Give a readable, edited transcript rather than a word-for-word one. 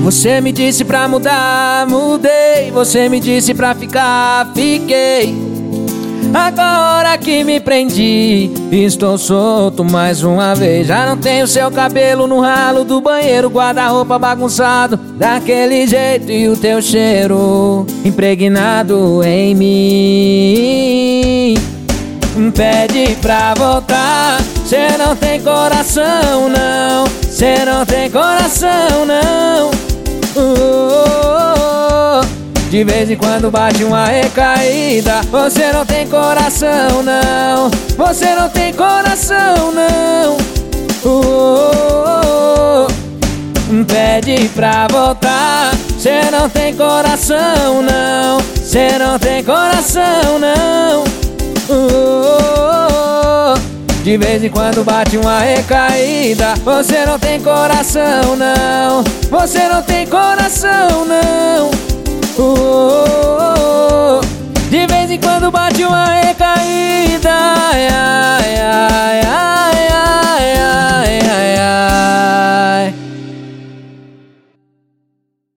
Você me disse pra mudar, mudei. Você me disse pra ficar, fiquei. Agora que me prendi, estou solto mais uma vez. Já não tenho seu cabelo no ralo do banheiro, guarda-roupa bagunçado daquele jeito, e o teu cheiro impregnado em mim. Pede pra voltar, cê não tem coração não, cê não tem coração não. De vez em quando bate uma recaída. Você não tem coração não, você não tem coração não. Pede pra voltar, cê não tem coração não, cê não tem coração não. De vez em quando bate uma recaída. Você não tem coração não, você não tem coração não.